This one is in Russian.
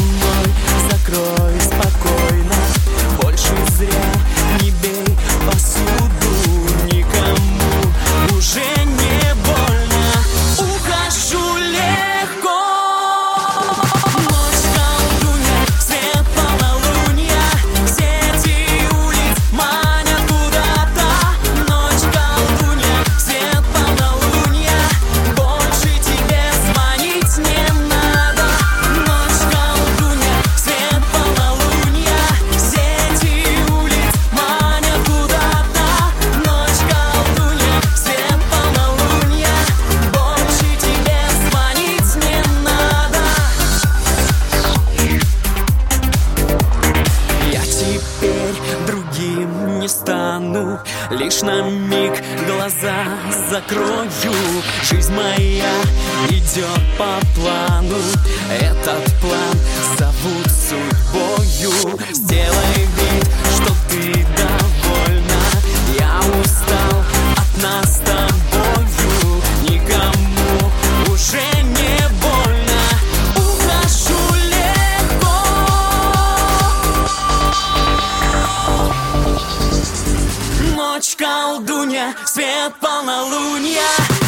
мной закрой спокойно. Больше зря не бей посуду, никому уже не больно. Ухожу легко. Ночь колдунья, свет полнолуния, сети улиц манят куда-то. Ночь колдунья, свет полнолуния, больше тебе звонить не надо. Ночь колдунья, свет полнолуния, сети улиц манят куда-то. Ночь колдунья, свет полнолуния, больше тебе звонить не надо. Я теперь другим не стану, лишь на миг глаза закрою. Жизнь моя идет по плану, этот план зовут судьбою. Сделай вид, что ты довольна, я устал от нас с тобою, никому уже не больно. Ухожу легко. Ночь колдунья, свет полнолуния.